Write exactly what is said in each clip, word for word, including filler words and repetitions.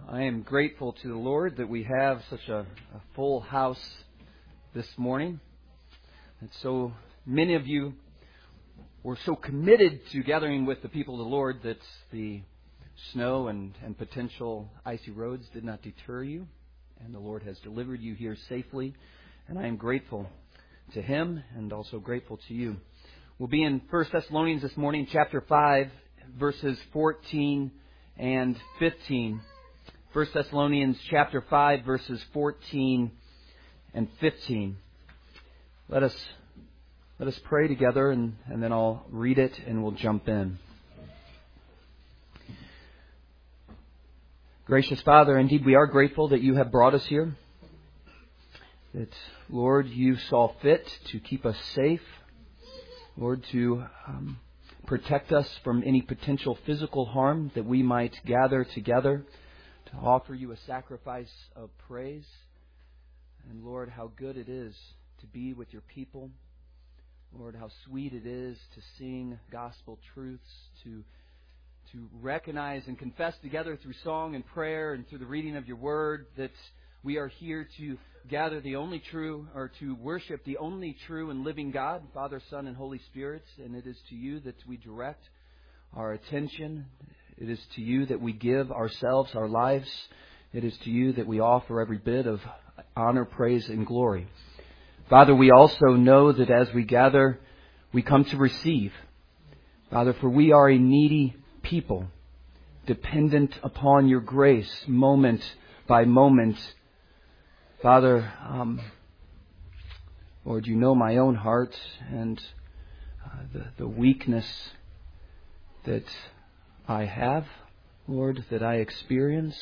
I am grateful to the Lord that we have such a, a full house this morning. And so many of you were so committed to gathering with the people of the Lord that the snow and, and potential icy roads did not deter you. And the Lord has delivered you here safely. And I am grateful to Him and also grateful to you. We'll be in First Thessalonians this morning, chapter five, verses fourteen and fifteen. First Thessalonians chapter five, verses fourteen and fifteen. Let us let us pray together, and, and then I'll read it and we'll jump in. Gracious Father, indeed we are grateful that you have brought us here. That, Lord, you saw fit to keep us safe. Lord, to um, protect us from any potential physical harm, that we might gather together to offer you a sacrifice of praise. And Lord, how good it is to be with your people. Lord, how sweet it is to sing gospel truths, to to recognize and confess together through song and prayer and through the reading of your word that we are here to gather the only true, or to worship the only true and living God, Father, Son, and Holy Spirit. And it is to you that we direct our attention. It is to you that we give ourselves, our lives. It is to you that we offer every bit of honor, praise, and glory. Father, we also know that as we gather, we come to receive. Father, for we are a needy people, dependent upon your grace, moment by moment. Father, um, Lord, you know my own heart and uh, the, the weakness that I have, Lord, that I experience.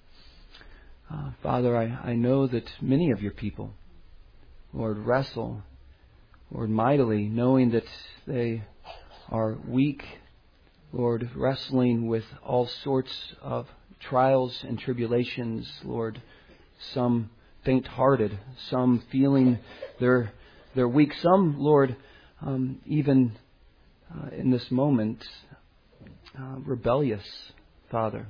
Uh, Father, I, I know that many of your people, Lord, wrestle, Lord, mightily, knowing that they are weak, Lord, wrestling with all sorts of trials and tribulations, Lord, some faint-hearted, some feeling they're, they're weak, some, Lord, um, even uh, in this moment, uh, rebellious, Father.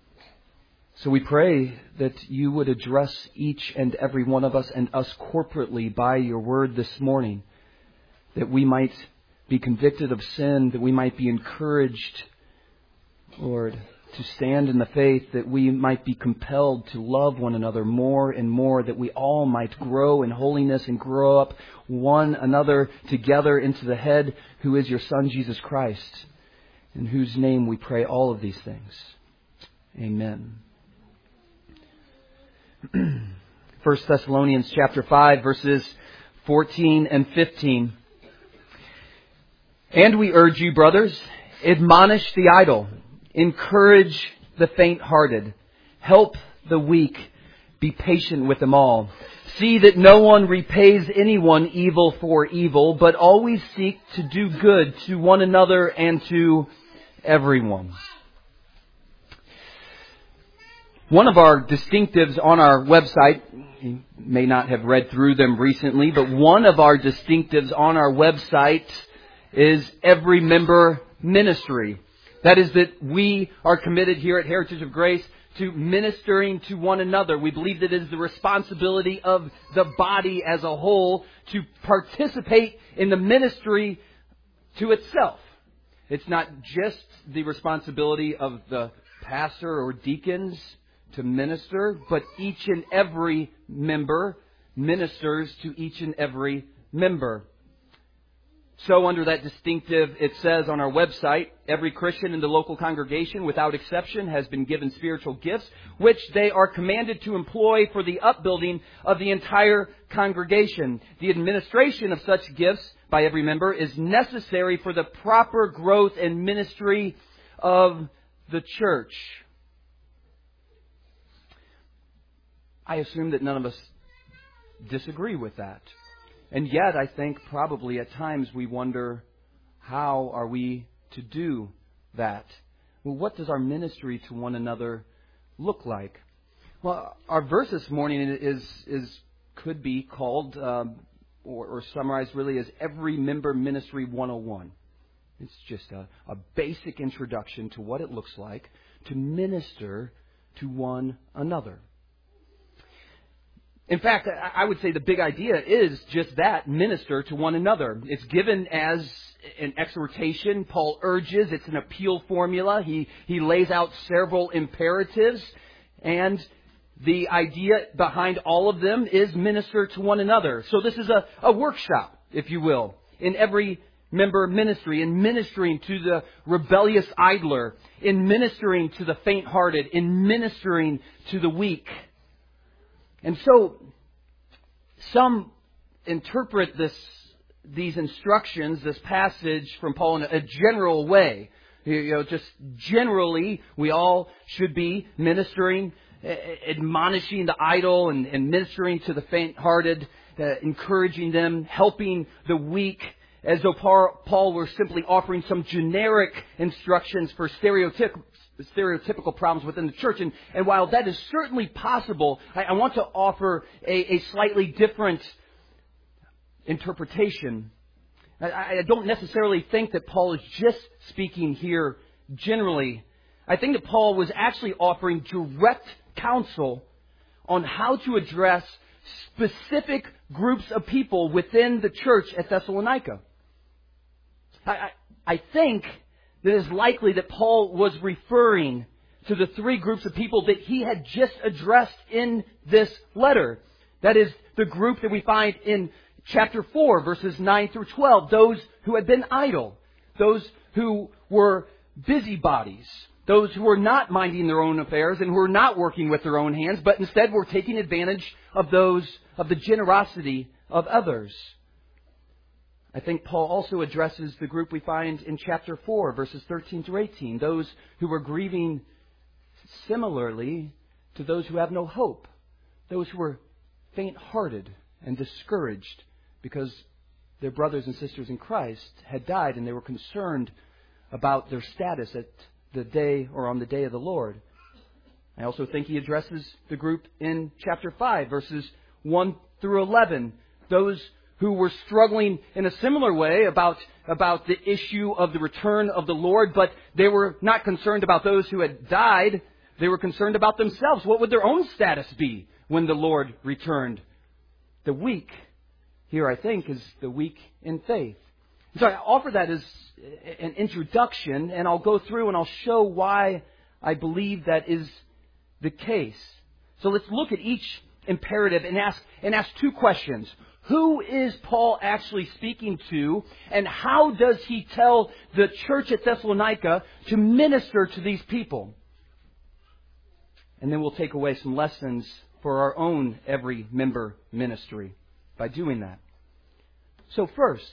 So we pray that you would address each and every one of us and us corporately by your word this morning, that we might be convicted of sin, that we might be encouraged, Lord, to stand in the faith, that we might be compelled to love one another more and more, that we all might grow in holiness and grow up one another together into the head who is your Son, Jesus Christ, in whose name we pray all of these things. Amen. First Thessalonians chapter five, verses fourteen and fifteen. And we urge you, brothers, admonish the idle, encourage the faint-hearted, help the weak, be patient with them all. See that no one repays anyone evil for evil, but always seek to do good to one another and to everyone. One of our distinctives on our website, you may not have read through them recently, but one of our distinctives on our website is every member ministry. That is that we are committed here at Heritage of Grace to ministering to one another. We believe that it is the responsibility of the body as a whole to participate in the ministry to itself. It's not just the responsibility of the pastor or deacons to minister, but each and every member ministers to each and every member. So under that distinctive, it says on our website, every Christian in the local congregation, without exception, has been given spiritual gifts, which they are commanded to employ for the upbuilding of the entire congregation. The administration of such gifts by every member is necessary for the proper growth and ministry of the church. I assume that none of us disagree with that. And yet, I think probably at times we wonder, how are we to do that? Well, what does our ministry to one another look like? Well, our verse this morning is is could be called um, or, or summarized really as Every Member Ministry one oh one. It's just a, a basic introduction to what it looks like to minister to one another. In fact, I would say the big idea is just that, minister to one another. It's given as an exhortation. Paul urges, it's an appeal formula. He, he lays out several imperatives, and the idea behind all of them is minister to one another. So this is a, a workshop, if you will, in every member ministry, in ministering to the rebellious idler, in ministering to the faint-hearted, in ministering to the weak. And so, some interpret this, these instructions, this passage from Paul in a general way. You know, just generally, we all should be ministering, admonishing the idle, and, and ministering to the faint-hearted, uh, encouraging them, helping the weak, as though Paul were simply offering some generic instructions for stereotypical stereotypical problems within the church. And, and while that is certainly possible, I, I want to offer a, a slightly different interpretation. I, I don't necessarily think that Paul is just speaking here generally. I think that Paul was actually offering direct counsel on how to address specific groups of people within the church at Thessalonica. I, I, I think that it's likely that Paul was referring to the three groups of people that he had just addressed in this letter. That is the group that we find in chapter four, verses nine through twelve. Those who had been idle. Those who were busybodies. Those who were not minding their own affairs and who were not working with their own hands, but instead were taking advantage of those, of the generosity of others. I think Paul also addresses the group we find in chapter four, verses thirteen through eighteen. Those who were grieving similarly to those who have no hope. Those who were faint-hearted and discouraged because their brothers and sisters in Christ had died and they were concerned about their status at the day or on the day of the Lord. I also think he addresses the group in chapter five, verses one through eleven. Those who were struggling in a similar way about, about the issue of the return of the Lord, but they were not concerned about those who had died. They were concerned about themselves. What would their own status be when the Lord returned? The weak, here I think, is the weak in faith. So I offer that as an introduction, and I'll go through and I'll show why I believe that is the case. So let's look at each imperative and ask and ask two questions. Who is Paul actually speaking to, and how does he tell the church at Thessalonica to minister to these people? And then we'll take away some lessons for our own every member ministry by doing that. So first,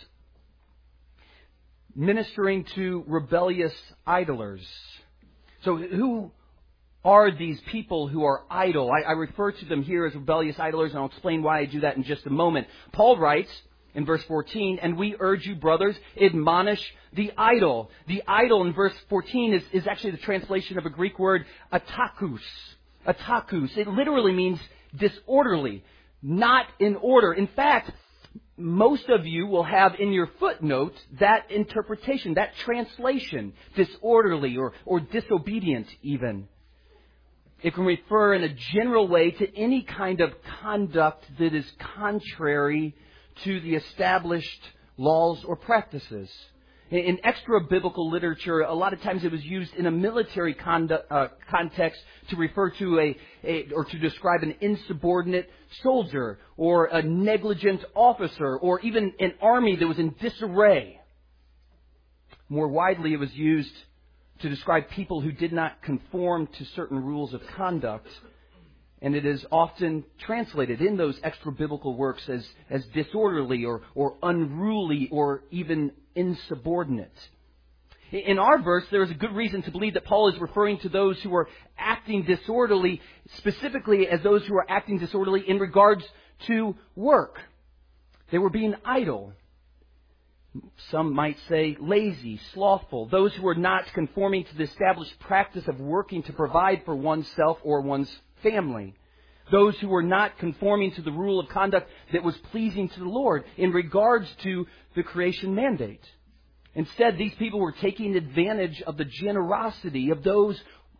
ministering to rebellious idlers. So who are these people who are idle? I, I refer to them here as rebellious idlers, and I'll explain why I do that in just a moment. Paul writes in verse fourteen, "And we urge you, brothers, admonish the idle." The idle in verse fourteen is, is actually the translation of a Greek word, atakus. Atakus. It literally means disorderly, not in order. In fact, most of you will have in your footnote that interpretation, that translation, disorderly or, or disobedient even. It can refer in a general way to any kind of conduct that is contrary to the established laws or practices. In extra-biblical literature, a lot of times it was used in a military conduct, uh, context to refer to a, a, or to describe an insubordinate soldier, or a negligent officer, or even an army that was in disarray. More widely, it was used to describe people who did not conform to certain rules of conduct. And it is often translated in those extra-biblical works as, as disorderly or, or unruly or even insubordinate. In our verse, there is a good reason to believe that Paul is referring to those who are acting disorderly, specifically as those who are acting disorderly in regards to work. They were being idle. Some might say lazy, slothful, those who are not conforming to the established practice of working to provide for oneself or one's family. Those who were not conforming to the rule of conduct that was pleasing to the Lord in regards to the creation mandate. Instead, these people were taking advantage of the generosity of those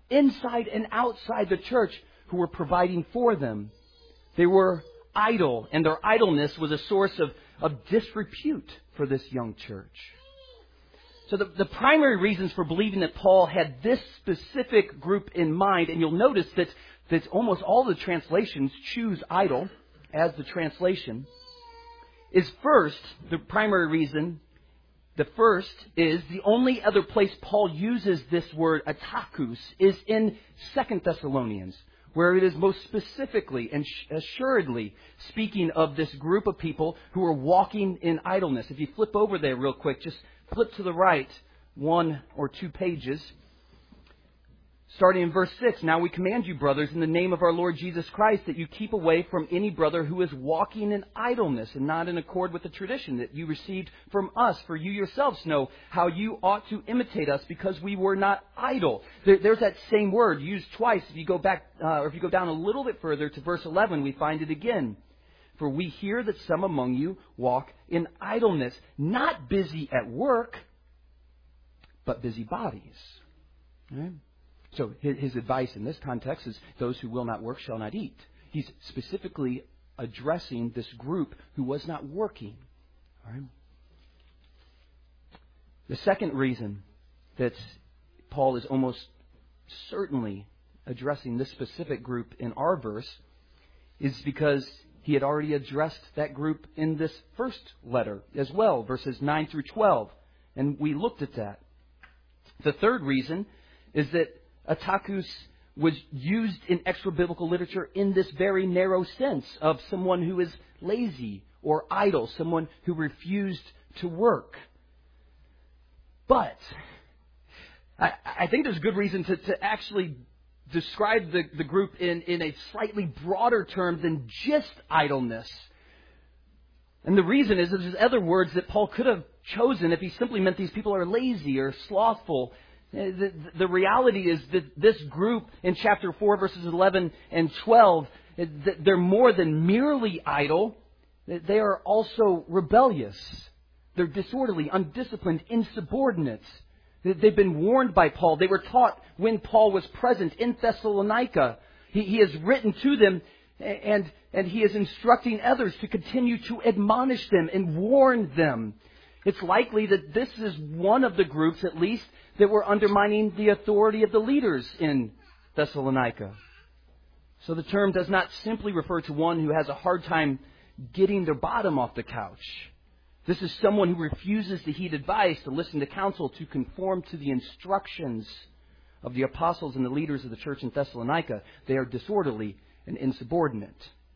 inside and outside the church who were providing for them. They were idle, and their idleness was a source of, of disrepute for this young church. So the, the primary reasons for believing that Paul had this specific group in mind, and you'll notice that, that almost all the translations choose idle as the translation, is first, the primary reason, the first is the only other place Paul uses this word atakus is in Second Thessalonians, where it is most specifically and assuredly speaking of this group of people who are walking in idleness. If you flip over there real quick, just flip to the right one or two pages. Starting in verse six, now we command you, brothers, in the name of our Lord Jesus Christ, that you keep away from any brother who is walking in idleness and not in accord with the tradition that you received from us. For you yourselves know how you ought to imitate us, because we were not idle. There, there's that same word used twice. If you go back, uh, or if you go down a little bit further to verse eleven, we find it again. For we hear that some among you walk in idleness, not busy at work, but busy bodies. Right? So his advice in this context is those who will not work shall not eat. He's specifically addressing this group who was not working. All right? The second reason that Paul is almost certainly addressing this specific group in our verse is because he had already addressed that group in this first letter as well, verses nine through twelve. And we looked at that. The third reason is that atakus was used in extra-biblical literature in this very narrow sense of someone who is lazy or idle, someone who refused to work. But I, I think there's good reason to, to actually describe the, the group in, in a slightly broader term than just idleness. And the reason is there's other words that Paul could have chosen if he simply meant these people are lazy or slothful. The, the reality is that this group in chapter four, verses eleven and twelve, they're more than merely idle. They are also rebellious. They're disorderly, undisciplined, insubordinate. They've been warned by Paul. They were taught when Paul was present in Thessalonica. He, he has written to them, and, and he is instructing others to continue to admonish them and warn them. It's likely that this is one of the groups, at least, that were undermining the authority of the leaders in Thessalonica. So the term does not simply refer to one who has a hard time getting their bottom off the couch. This is someone who refuses to heed advice, to listen to counsel, to conform to the instructions of the apostles and the leaders of the church in Thessalonica. They are disorderly and insubordinate.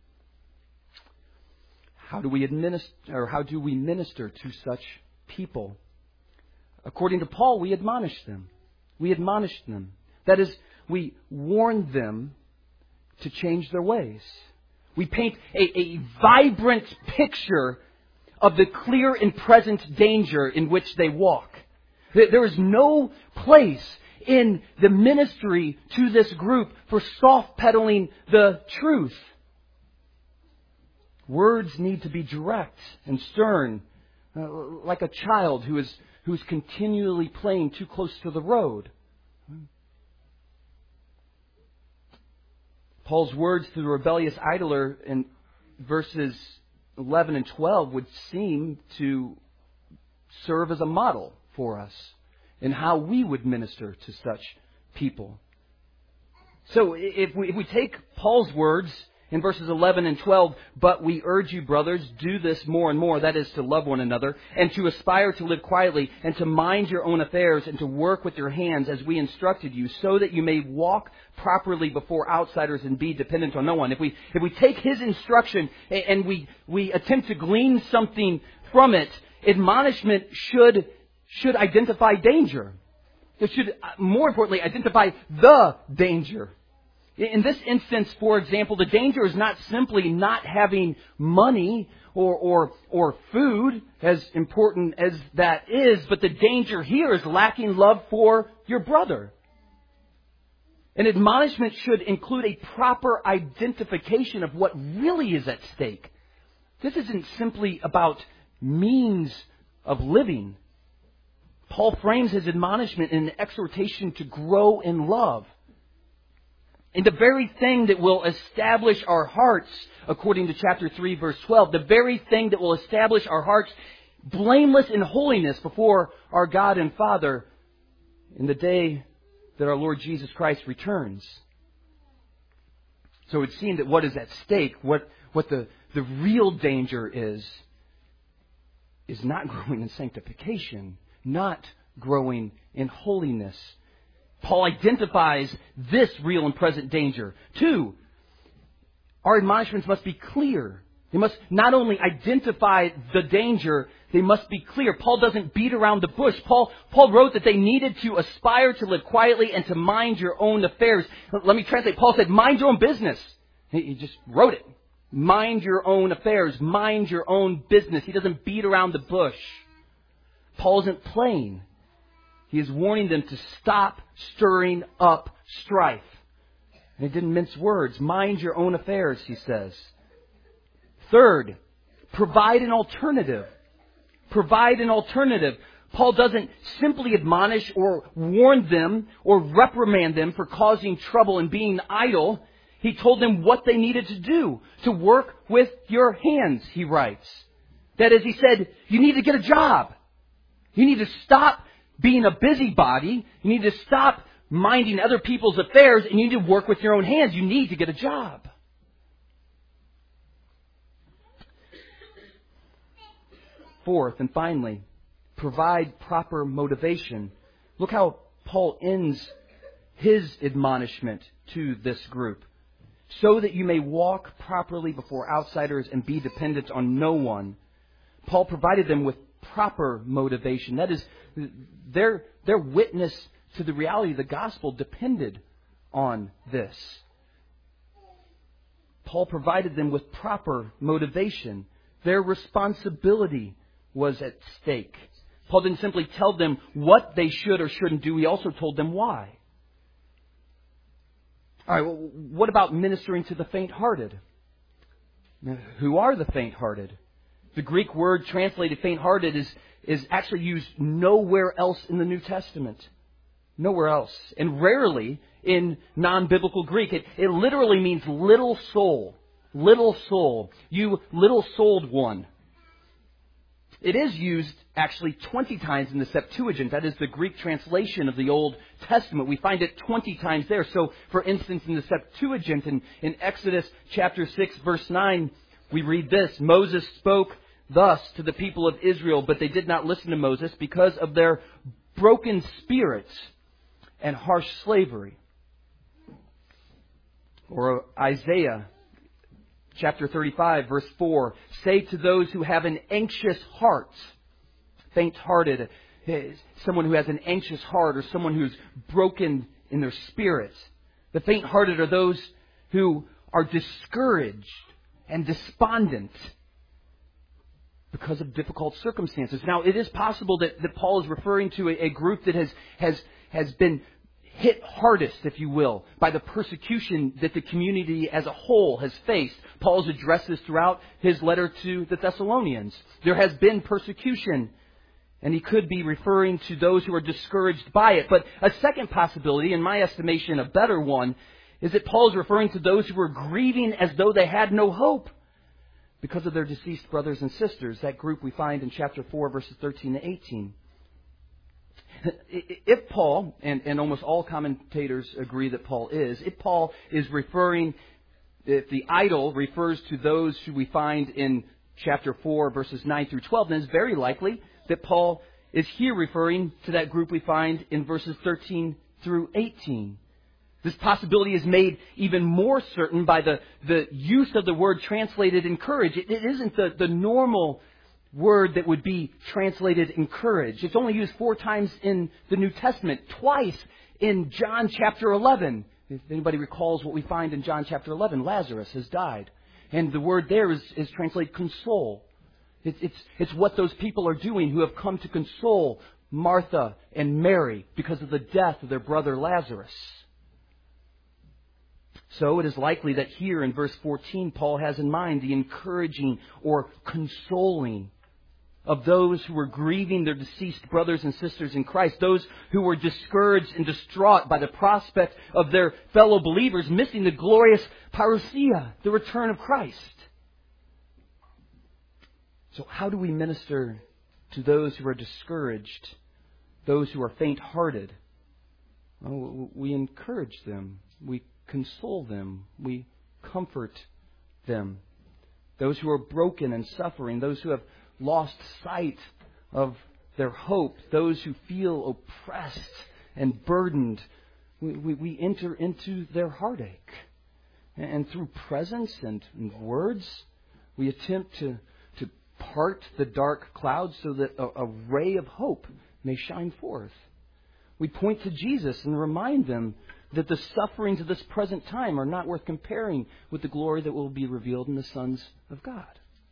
How do we administer, or how do we minister to such people? According to Paul, we admonish them. We admonish them. That is, we warn them to change their ways. We paint a, a vibrant picture of the clear and present danger in which they walk. There is no place in the ministry to this group for soft-pedaling the truth. Words need to be direct and stern, uh, like a child who is who's continually playing too close to the road. Paul's words to the rebellious idler in verses eleven and twelve would seem to serve as a model for us in how we would minister to such people. So if we, if we take Paul's words in verses eleven and twelve, but we urge you, brothers, do this more and more, that is, to love one another, and to aspire to live quietly, and to mind your own affairs, and to work with your hands as we instructed you, so that you may walk properly before outsiders and be dependent on no one. If we if we take his instruction and we, we attempt to glean something from it, admonishment should, should identify danger. It should, more importantly, identify the danger. In this instance, for example, the danger is not simply not having money or, or, or food, as important as that is, but the danger here is lacking love for your brother. An admonishment should include a proper identification of what really is at stake. This isn't simply about means of living. Paul frames his admonishment in an exhortation to grow in love. And the very thing that will establish our hearts, according to chapter three, verse twelve, the very thing that will establish our hearts blameless in holiness before our God and Father in the day that our Lord Jesus Christ returns. So it would seem that what is at stake, what, what the, the real danger is, is not growing in sanctification, not growing in holiness. Paul identifies this real and present danger. Two, our admonishments must be clear. They must not only identify the danger, they must be clear. Paul doesn't beat around the bush. Paul, Paul wrote that they needed to aspire to live quietly and to mind your own affairs. Let me translate. Paul said, mind your own business. He just wrote it. Mind your own affairs. Mind your own business. He doesn't beat around the bush. Paul isn't playing. He is warning them to stop stirring up strife. And he didn't mince words. Mind your own affairs, he says. Third, provide an alternative. Provide an alternative. Paul doesn't simply admonish or warn them or reprimand them for causing trouble and being idle. He told them what they needed to do. To work with your hands, he writes. That is, he said, you need to get a job. You need to stop being a busybody. You need to stop minding other people's affairs, and you need to work with your own hands. You need to get a job. Fourth, and finally, provide proper motivation. Look how Paul ends his admonishment to this group. So that you may walk properly before outsiders and be dependent on no one. Paul provided them with proper motivation. That is, their, their witness to the reality of the gospel depended on this. Paul provided them with proper motivation. Their responsibility was at stake. Paul didn't simply tell them what they should or shouldn't do. He also told them why. All right, well, what about ministering to the faint-hearted? Now, who are the faint-hearted? The Greek word translated faint-hearted is, is actually used nowhere else in the New Testament. Nowhere else. And rarely in non-biblical Greek. It, it literally means little soul. Little soul. You little-souled one. It is used actually twenty times in the Septuagint. That is the Greek translation of the Old Testament. We find it twenty times there. So, for instance, in the Septuagint, in, in Exodus chapter six, verse nine, we read this. Moses spoke thus to the people of Israel, but they did not listen to Moses because of their broken spirits and harsh slavery. Or Isaiah chapter thirty-five, verse four, say to those who have an anxious heart, faint-hearted, someone who has an anxious heart or someone who's broken in their spirit. The faint-hearted are those who are discouraged and despondent because of difficult circumstances. Now, it is possible that, that Paul is referring to a, a group that has, has, has been hit hardest, if you will, by the persecution that the community as a whole has faced. Paul's addressed this throughout his letter to the Thessalonians. There has been persecution, and he could be referring to those who are discouraged by it. But a second possibility, in my estimation a better one, is that Paul is referring to those who are grieving as though they had no hope because of their deceased brothers and sisters. That group we find in chapter four, verses thirteen to eighteen. If Paul, and, and almost all commentators agree that Paul is, if Paul is referring, if the idol refers to those who we find in chapter four, verses nine through twelve, then it's very likely that Paul is here referring to that group we find in verses thirteen through eighteen. This possibility is made even more certain by the, the use of the word translated encourage. It, it isn't the, the normal word that would be translated encourage. It's only used four times in the New Testament, twice in John chapter eleven. If anybody recalls what we find in John chapter eleven, Lazarus has died. And the word there is, is translated console. It's, it's, it's what those people are doing who have come to console Martha and Mary because of the death of their brother Lazarus. So it is likely that here in verse fourteen, Paul has in mind the encouraging or consoling of those who were grieving their deceased brothers and sisters in Christ, those who were discouraged and distraught by the prospect of their fellow believers missing the glorious parousia, the return of Christ. So how do we minister to those who are discouraged, those who are faint-hearted? Well, we encourage them. We console them. We comfort them. Those who are broken and suffering, those who have lost sight of their hope, those who feel oppressed and burdened, we, we, we enter into their heartache. And through presence and, and words, we attempt to, to part the dark clouds so that a, a ray of hope may shine forth. We point to Jesus and remind them that the sufferings of this present time are not worth comparing with the glory that will be revealed in the sons of God.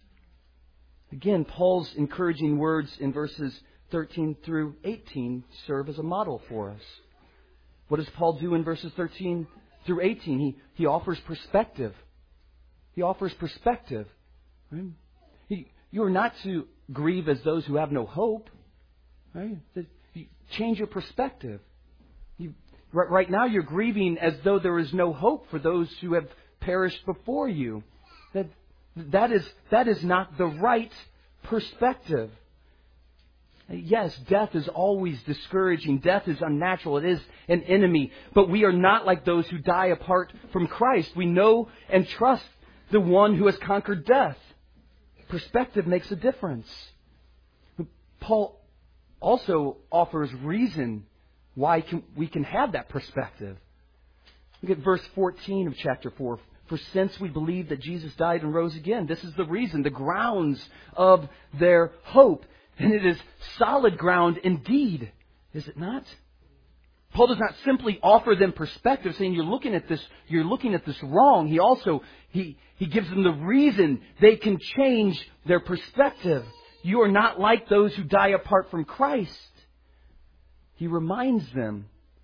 Again, Paul's encouraging words in verses thirteen through eighteen serve as a model for us. What does Paul do in verses thirteen through eighteen? He, he offers perspective. He offers perspective. Right? He, you are not to grieve as those who have no hope. Right? You change your perspective. You, right, right now you're grieving as though there is no hope for those who have perished before you. That That is, that is not the right perspective. Yes, death is always discouraging. Death is unnatural. It is an enemy. But we are not like those who die apart from Christ. We know and trust the one who has conquered death. Perspective makes a difference. Paul also offers reason why can, we can have that perspective. Look at verse fourteen of chapter four. For since we believe that Jesus died and rose again, this is the reason, the grounds of their hope. And it is solid ground indeed, is it not? Paul does not simply offer them perspective, saying you're looking at this, you're looking at this wrong. He also, he, he gives them the reason they can change their perspective. You are not like those who die apart from Christ. He reminds them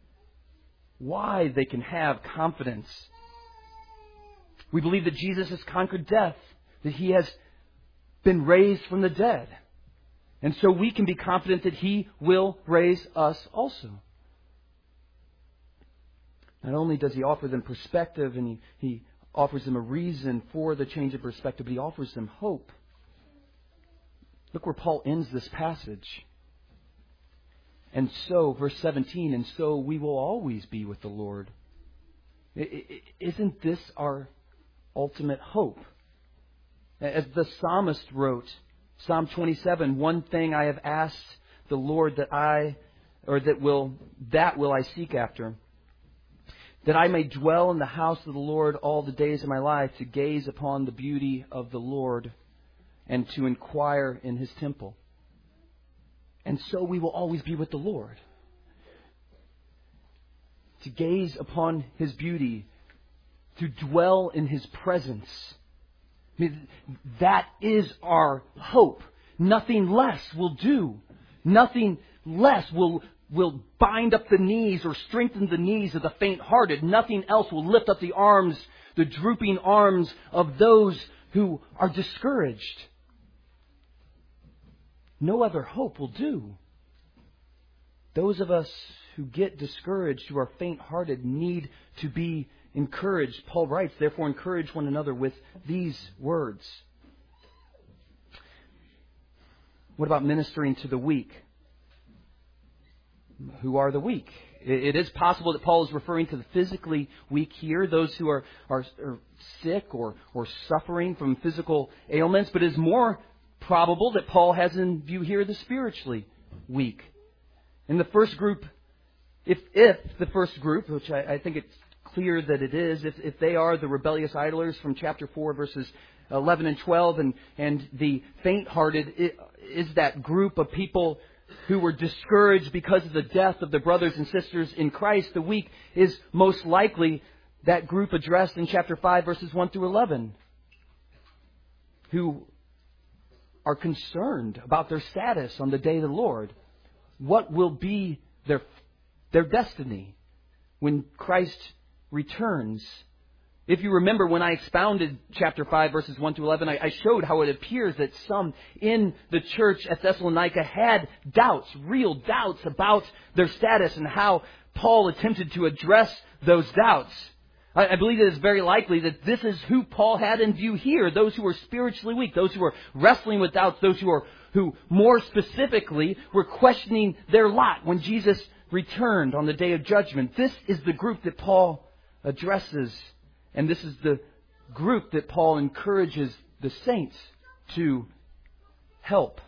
why they can have confidence. We believe that Jesus has conquered death, that He has been raised from the dead. And so we can be confident that He will raise us also. Not only does He offer them perspective and He, he offers them a reason for the change of perspective, but He offers them hope. Look where Paul ends this passage. And so, verse seventeen, and so we will always be with the Lord. Isn't this our ultimate hope? As the psalmist wrote, Psalm twenty-seven, one thing I have asked the Lord that I, or that will, that will I seek after, that I may dwell in the house of the Lord all the days of my life, to gaze upon the beauty of the Lord and to inquire in His temple. And so we will always be with the Lord. To gaze upon His beauty, to dwell in His presence. I mean, that is our hope. Nothing less will do. Nothing less will, will bind up the knees or strengthen the knees of the faint-hearted. Nothing else will lift up the arms, the drooping arms of those who are discouraged. No other hope will do. Those of us who get discouraged, who are faint-hearted, need to be encouraged. Paul writes, therefore encourage one another with these words. What about ministering to the weak? Who are the weak? It is possible that Paul is referring to the physically weak here, those who are, are, are sick or, or suffering from physical ailments, but it is more probable that Paul has in view here the spiritually weak. In the first group, if if the first group, which I, I think it's clear that it is, if, if they are the rebellious idlers from chapter four, verses eleven and twelve, and, and the faint-hearted it, is that group of people who were discouraged because of the death of their brothers and sisters in Christ, the weak is most likely that group addressed in chapter five, verses one through eleven, who are concerned about their status on the day of the Lord. What will be their their destiny when Christ returns? If you remember when I expounded chapter five, verses one to eleven, I, I showed how it appears that some in the church at Thessalonica had doubts, real doubts about their status and how Paul attempted to address those doubts. I, I believe it is very likely that this is who Paul had in view here, those who were spiritually weak, those who were wrestling with doubts, those who are who more specifically were questioning their lot when Jesus returned on the day of judgment. This is the group that Paul addresses. And this is the group that Paul encourages the saints to help.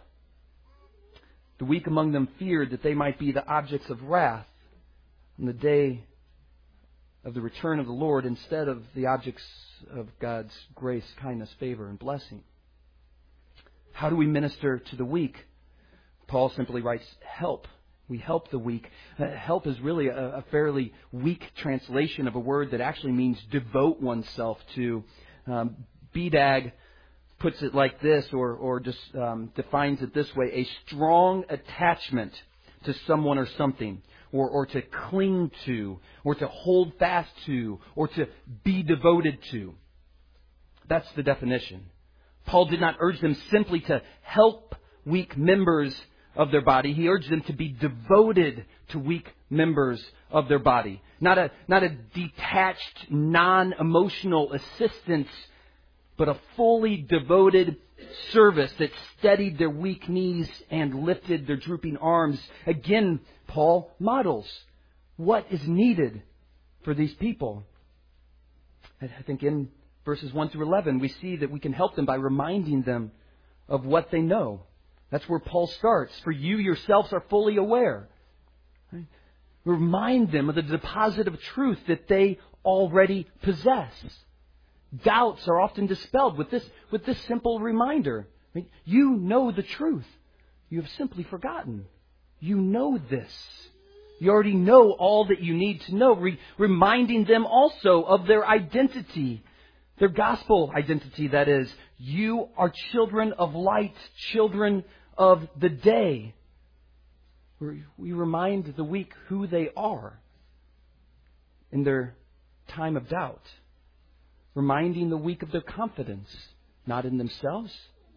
The weak among them feared that they might be the objects of wrath on the day of the return of the Lord instead of the objects of God's grace, kindness, favor, and blessing. How do we minister to the weak? Paul simply writes, help. We help the weak. Uh, help is really a, a fairly weak translation of a word that actually means devote oneself to. Um, B D A G puts it like this, or, or just um, defines it this way: a strong attachment to someone or something, or, or to cling to, or to hold fast to, or to be devoted to. That's the definition. Paul did not urge them simply to help weak members of their body. He urged them to be devoted to weak members of their body. Not a, not a detached, non-emotional assistance, but a fully devoted service that steadied their weak knees and lifted their drooping arms. Again, Paul models what is needed for these people. I think in verses one through eleven, we see that we can help them by reminding them of what they know. That's where Paul starts. For you yourselves are fully aware. Right? Remind them of the deposit of truth that they already possess. Doubts are often dispelled with this, with this simple reminder. Right? You know the truth. You have simply forgotten. You know this. You already know all that you need to know. Re- reminding them also of their identity. Their gospel identity, that is. You are children of light, children of the day. We remind the weak who they are in their time of doubt. Reminding the weak of their confidence, not in themselves,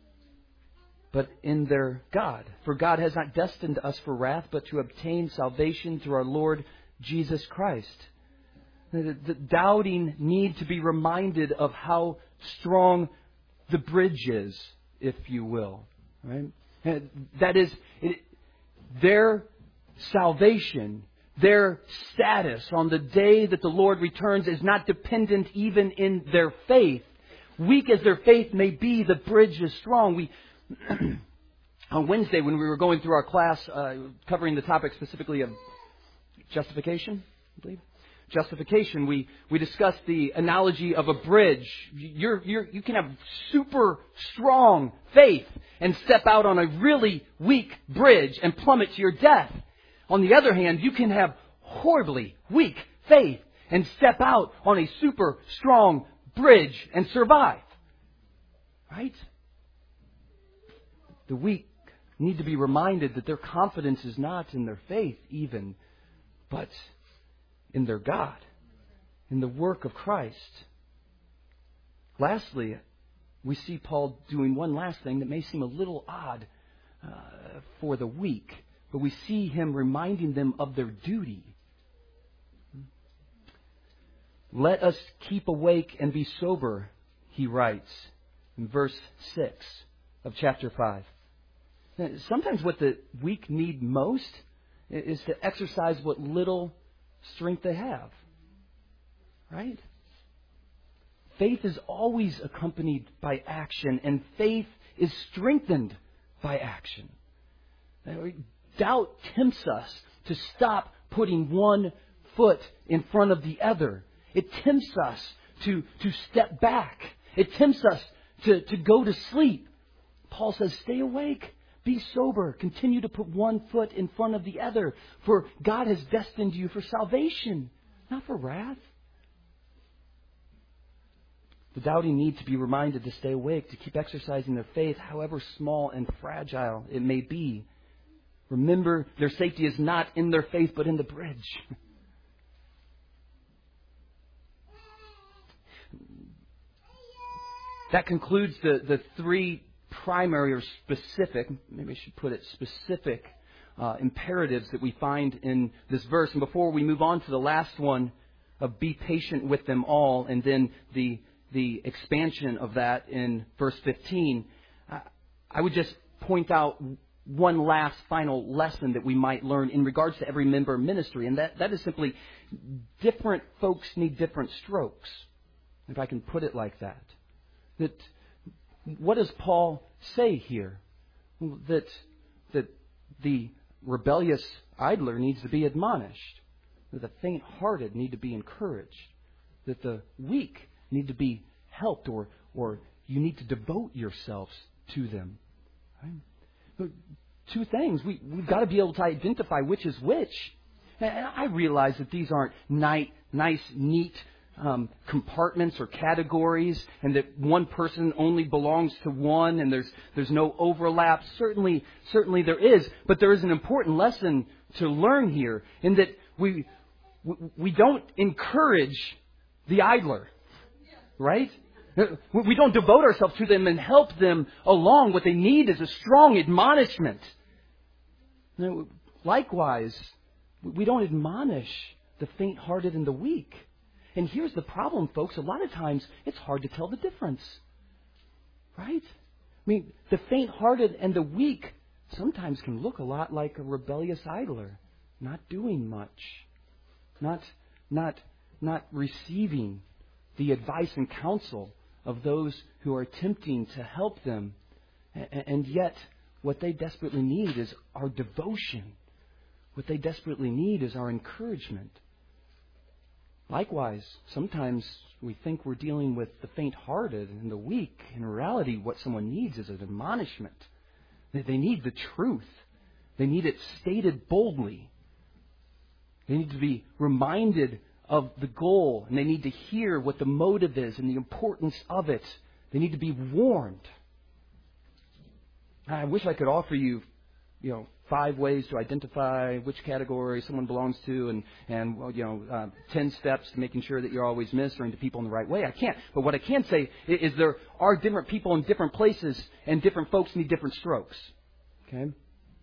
but in their God. For God has not destined us for wrath, but to obtain salvation through our Lord Jesus Christ. The, the doubting need to be reminded of how strong the bridge is, if you will. Right? That is, it, their salvation, their status on the day that the Lord returns is not dependent even in their faith. Weak as their faith may be, the bridge is strong. We on Wednesday, when we were going through our class, uh, covering the topic specifically of justification, I believe. Justification, we, we discussed the analogy of a bridge. You're, you're, you can have super strong faith and step out on a really weak bridge and plummet to your death. On the other hand, you can have horribly weak faith and step out on a super strong bridge and survive. Right? The weak need to be reminded that their confidence is not in their faith even, but in their God, in the work of Christ. Lastly, we see Paul doing one last thing that may seem a little odd uh, for the weak, but we see him reminding them of their duty. Let us keep awake and be sober, he writes in verse six of chapter five. Now, sometimes what the weak need most is to exercise what little strength they have. Right? Faith is always accompanied by action, and faith is strengthened by action. Doubt tempts us to stop putting one foot in front of the other. It tempts us to, to step back. It tempts us to, to go to sleep. Paul says, stay awake. Be sober. Continue to put one foot in front of the other. For God has destined you for salvation, not for wrath. The doubting need to be reminded to stay awake, to keep exercising their faith, however small and fragile it may be. Remember, their safety is not in their faith, but in the bridge. that concludes the, the three primary or specific, maybe I should put it specific, uh, imperatives that we find in this verse. And before we move on to the last one of be patient with them all, and then the the expansion of that in verse fifteen, I, I would just point out one last final lesson that we might learn in regards to every member ministry, and that, that is simply different folks need different strokes, if I can put it like that. That what does Paul say here? That that the rebellious idler needs to be admonished, that the faint-hearted need to be encouraged, that the weak need to be helped, or or you need to devote yourselves to them. Right? But two things. We, we've got to be able to identify which is which. And I realize that these aren't nice, nice neat um, compartments or categories, and that one person only belongs to one, and there's there's no overlap. Certainly, certainly there is. But there is an important lesson to learn here, in that we we don't encourage the idler, right? We don't devote ourselves to them and help them along. What they need is a strong admonishment. Likewise, we don't admonish the faint-hearted and the weak. And here's the problem, folks. A lot of times, it's hard to tell the difference. Right? I mean, the faint-hearted and the weak sometimes can look a lot like a rebellious idler, not doing much, not, not, not receiving the advice and counsel of those who are attempting to help them. And yet, what they desperately need is our devotion. What they desperately need is our encouragement. Likewise, sometimes we think we're dealing with the faint-hearted and the weak. In reality, what someone needs is an admonishment. They need the truth. They need it stated boldly. They need to be reminded of the goal, and they need to hear what the motive is and the importance of it. They need to be warned. I wish I could offer you, you know, five ways to identify which category someone belongs to, and, and well, you know, uh, ten steps to making sure that you're always ministering to people in the right way. I can't. But what I can say is, is there are different people in different places, and different folks need different strokes. Okay?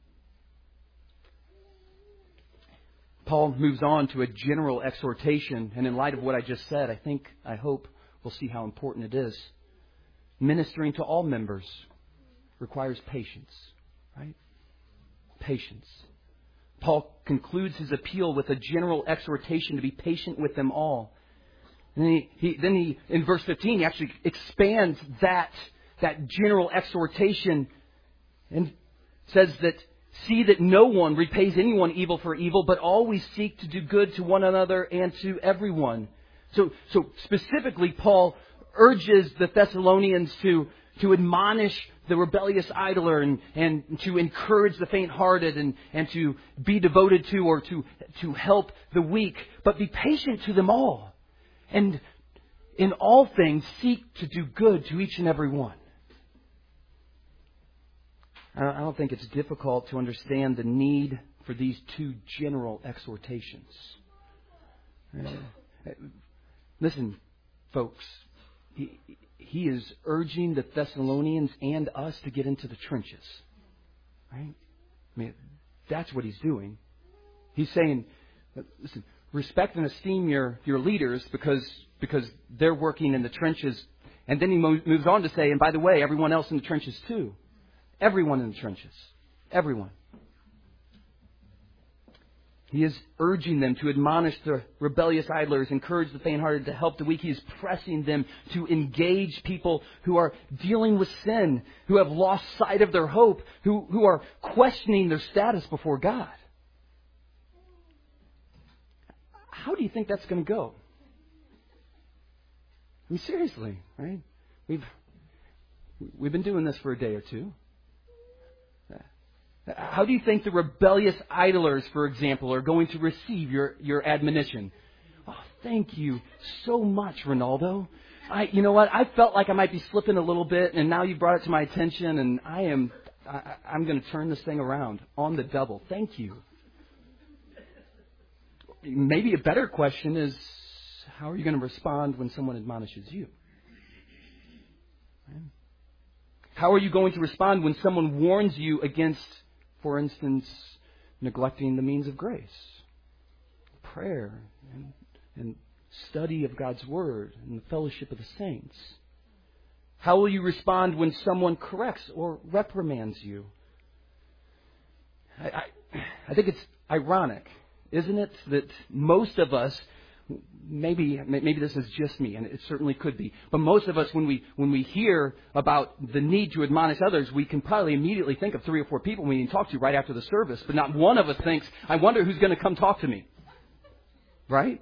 Paul moves on to a general exhortation, and in light of what I just said, I think, I hope we'll see how important it is. Ministering to all members requires patience, right? Patience. Paul concludes his appeal with a general exhortation to be patient with them all. And then he, he then he in verse fifteen he actually expands that that general exhortation and says that see that no one repays anyone evil for evil, but always seek to do good to one another and to everyone. So so specifically, Paul urges the Thessalonians to to admonish the rebellious idler and, and to encourage the faint-hearted and, and to be devoted to or to, to help the weak. But be patient to them all. And in all things, seek to do good to each and every one. I don't think it's difficult to understand the need for these two general exhortations. Listen, folks. He, he is urging the Thessalonians and us to get into the trenches. Right? I mean, that's what he's doing. He's saying, listen, respect and esteem your, your leaders because, because they're working in the trenches. And then he mo- moves on to say, and by the way, everyone else in the trenches too. Everyone in the trenches. Everyone. He is urging them to admonish the rebellious idlers, encourage the faint-hearted, to help the weak. He is pressing them to engage people who are dealing with sin, who have lost sight of their hope, who, who are questioning their status before God. How do you think that's going to go? I mean, seriously, right? We've we've been doing this for a day or two. How do you think the rebellious idlers, for example, are going to receive your, your admonition? Oh, thank you so much, Ronaldo. I, you know what? I felt like I might be slipping a little bit, and now you brought it to my attention, and I am, I, I'm going to turn this thing around on the double. Thank you. Maybe a better question is, how are you going to respond when someone admonishes you? Right? How are you going to respond when someone warns you against, for instance, neglecting the means of grace? Prayer and, and study of God's Word and the fellowship of the saints. How will you respond when someone corrects or reprimands you? I, I, I think it's ironic, isn't it, that most of us, maybe maybe this is just me, and it certainly could be, but most of us, when we when we hear about the need to admonish others, we can probably immediately think of three or four people we need to talk to right after the service, but not one of us thinks, I wonder who's going to come talk to me. Right?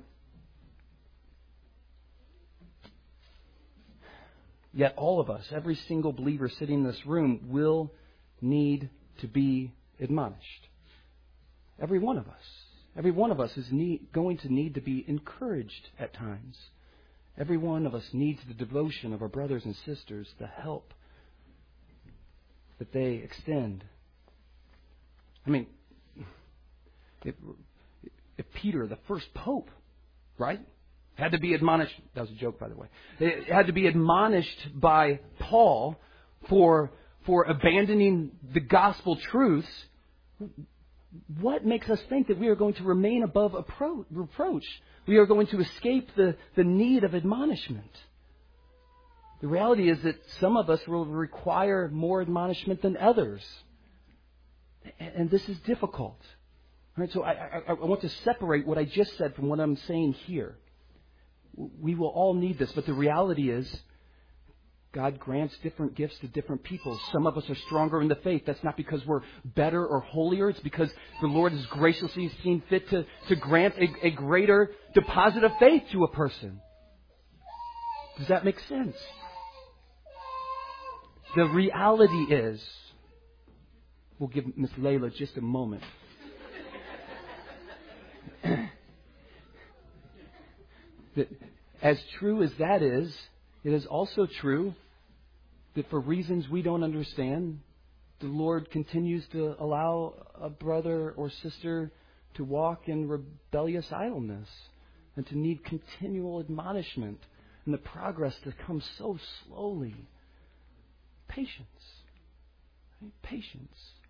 Yet all of us, every single believer sitting in this room, will need to be admonished. Every one of us. Every one of us is need, going to need to be encouraged at times. Every one of us needs the devotion of our brothers and sisters, the help that they extend. I mean, if, if Peter, the first pope, right, had to be admonished. That was a joke, by the way. It had to be admonished by Paul for, for abandoning the gospel truths. What makes us think that we are going to remain above appro- reproach? We are going to escape the, the need of admonishment. The reality is that some of us will require more admonishment than others. And, and this is difficult. All right, so I, I, I want to separate what I just said from what I'm saying here. We will all need this, but the reality is God grants different gifts to different people. Some of us are stronger in the faith. That's not because we're better or holier. It's because the Lord has graciously seen fit to, to grant a, a greater deposit of faith to a person. Does that make sense? The reality is, we'll give Miss Layla just a moment. That as true as that is, it is also true that for reasons we don't understand, the Lord continues to allow a brother or sister to walk in rebellious idleness and to need continual admonishment and the progress to come so slowly. Patience. Right? Patience.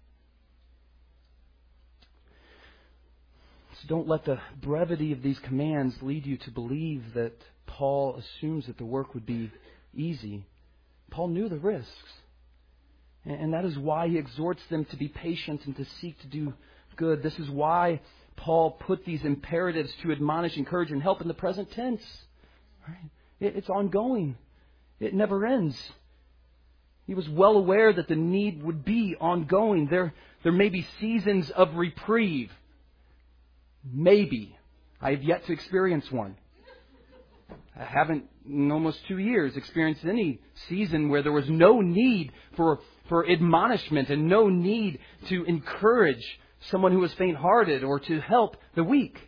So don't let the brevity of these commands lead you to believe that Paul assumes that the work would be easy. Paul knew the risks. And that is why he exhorts them to be patient and to seek to do good. This is why Paul put these imperatives to admonish, encourage, and help in the present tense. Right? It's ongoing. It never ends. He was well aware that the need would be ongoing. There, there may be seasons of reprieve. Maybe. I have yet to experience one. I haven't, in almost two years, experienced any season where there was no need for, for admonishment and no need to encourage someone who was faint-hearted or to help the weak.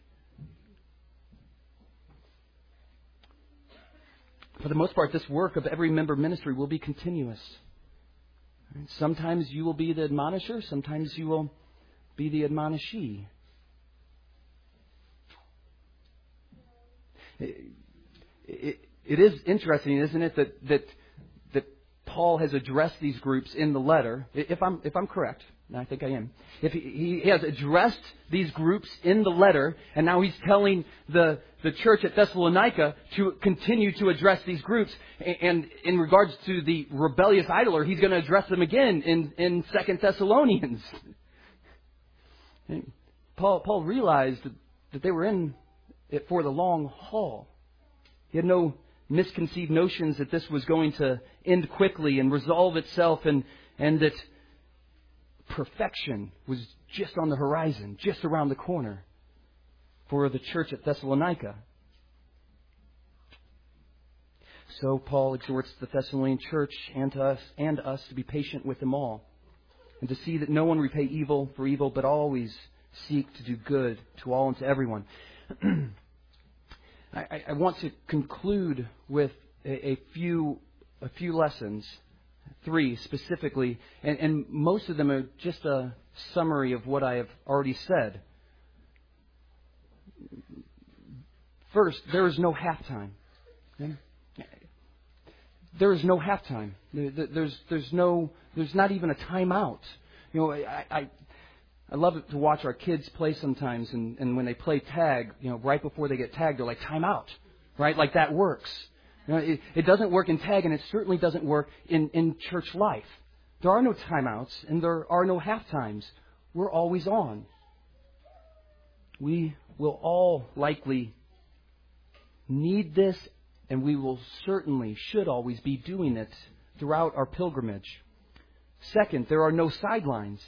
For the most part, this work of every member ministry will be continuous. Sometimes you will be the admonisher. Sometimes you will be the admonishee. It, it, it is interesting, isn't it, that, that that Paul has addressed these groups in the letter. If I'm if I'm correct, and I think I am. If he, he has addressed these groups in the letter, and now he's telling the the church at Thessalonica to continue to address these groups. And in regards to the rebellious idler, he's going to address them again in in Second Thessalonians. And Paul Paul realized that, that they were in it for the long haul. He had no misconceived notions that this was going to end quickly and resolve itself, and, and that perfection was just on the horizon, just around the corner for the church at Thessalonica. So Paul exhorts the Thessalonian church and to us and us to be patient with them all, and to see that no one repay evil for evil, but always seek to do good to all and to everyone. I, I want to conclude with a, a few a few lessons, three specifically, and, and most of them are just a summary of what I have already said. First, there is no halftime. Okay? there is no halftime. There's there's no there's not even a timeout. You know, I, I I love it to watch our kids play sometimes, and, and when they play tag, you know, right before they get tagged, they're like, timeout, right? Like that works. You know, it, it doesn't work in tag, and it certainly doesn't work in, in church life. There are no timeouts, and there are no half times. We're always on. We will all likely need this, and we will certainly, should always be doing it throughout our pilgrimage. Second, there are no sidelines.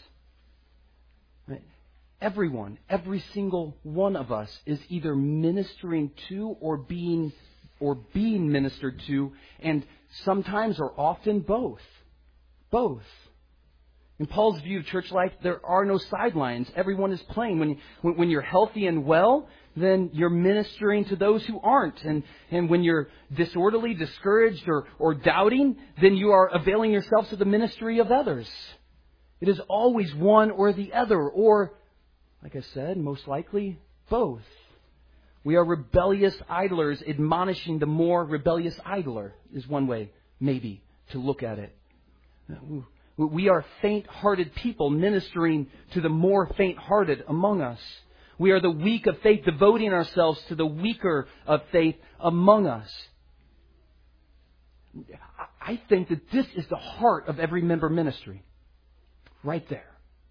Everyone, every single one of us is either ministering to or being or being ministered to, and sometimes or often both. Both. In Paul's view of church life, there are no sidelines. Everyone is playing. When, when, when you're healthy and well, then you're ministering to those who aren't. And, and when you're disorderly, discouraged, or, or doubting, then you are availing yourselves of the ministry of others. It is always one or the other, or, like I said, most likely, both. We are rebellious idlers admonishing the more rebellious idler, is one way, maybe, to look at it. We are faint-hearted people ministering to the more faint-hearted among us. We are the weak of faith devoting ourselves to the weaker of faith among us. I think that this is the heart of every member ministry. Right there.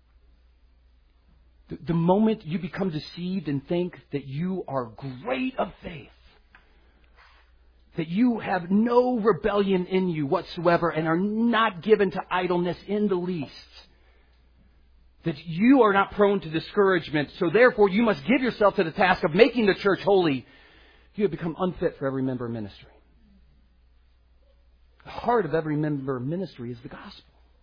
The moment you become deceived and think that you are great of faith, that you have no rebellion in you whatsoever and are not given to idleness in the least, that you are not prone to discouragement, so therefore you must give yourself to the task of making the church holy, you have become unfit for every member ministry. The heart of every member ministry is the gospel.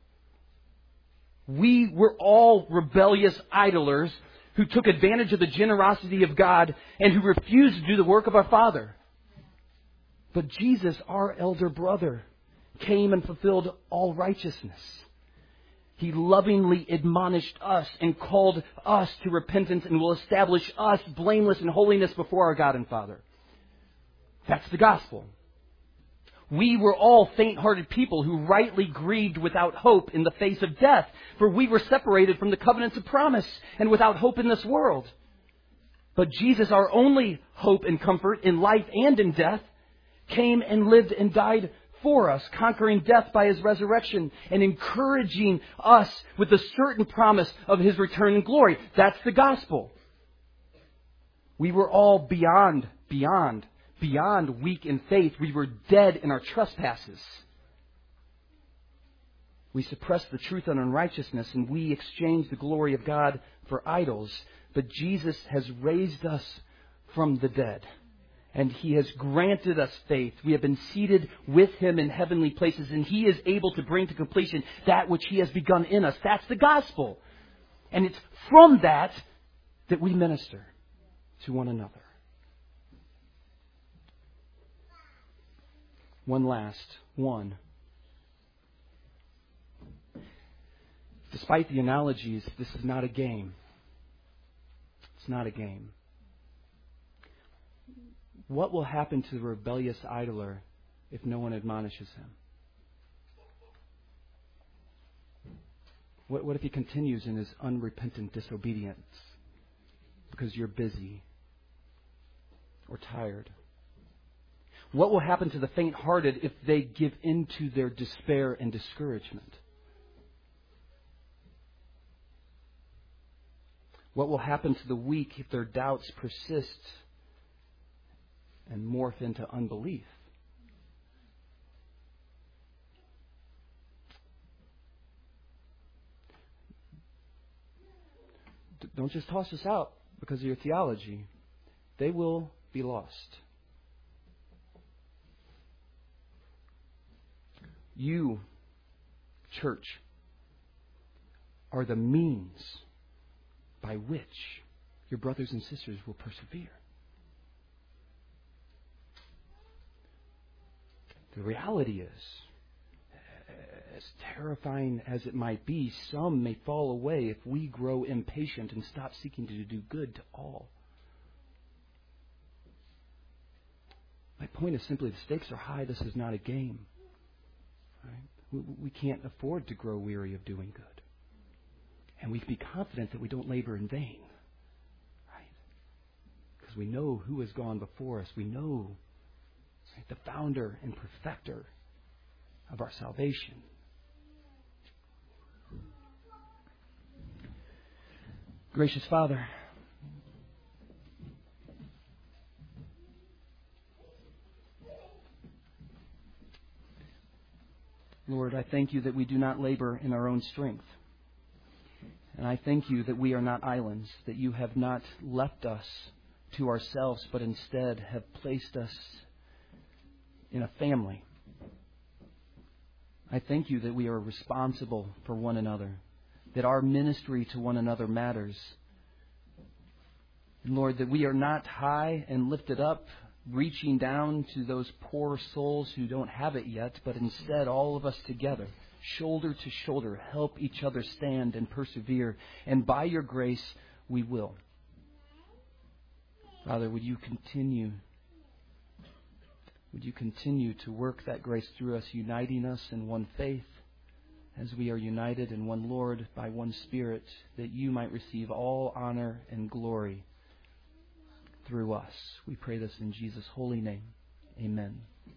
We were all rebellious idlers who took advantage of the generosity of God and who refused to do the work of our Father. But Jesus, our elder brother, came and fulfilled all righteousness. He lovingly admonished us and called us to repentance and will establish us blameless in holiness before our God and Father. That's the gospel. We were all faint-hearted people who rightly grieved without hope in the face of death, for we were separated from the covenants of promise and without hope in this world. But Jesus, our only hope and comfort in life and in death, came and lived and died for us, conquering death by His resurrection and encouraging us with the certain promise of His return in glory. That's the gospel. We were all beyond, beyond, beyond weak in faith. We were dead in our trespasses. We suppressed the truth on unrighteousness, and we exchanged the glory of God for idols. But Jesus has raised us from the dead, and He has granted us faith. We have been seated with Him in heavenly places, and He is able to bring to completion that which He has begun in us. That's the gospel. And it's from that that we minister to one another. One last one. Despite the analogies, this is not a game. It's not a game. What will happen to the rebellious idler if no one admonishes him? What, what if he continues in his unrepentant disobedience because you're busy or tired? What will happen to the faint-hearted if they give in to their despair and discouragement? What will happen to the weak if their doubts persist and morph into unbelief? Don't just toss this out because of your theology. They will be lost. You, church, are the means by which your brothers and sisters will persevere. The reality is, as terrifying as it might be, some may fall away if we grow impatient and stop seeking to do good to all. My point is simply the stakes are high. This is not a game. Right? We, we can't afford to grow weary of doing good. And we can be confident that we don't labor in vain. Right? Because we know who has gone before us. We know, right, the founder and perfecter of our salvation. Gracious Father, Lord, I thank you that we do not labor in our own strength. And I thank you that we are not islands, that you have not left us to ourselves, but instead have placed us in a family. I thank you that we are responsible for one another, that our ministry to one another matters. And Lord, that we are not high and lifted up, reaching down to those poor souls who don't have it yet, but instead all of us together, shoulder to shoulder, help each other stand and persevere. And by your grace, we will. Father, would you continue, would you continue to work that grace through us, uniting us in one faith, as we are united in one Lord by one Spirit, that you might receive all honor and glory through us. We pray this in Jesus' holy name. Amen.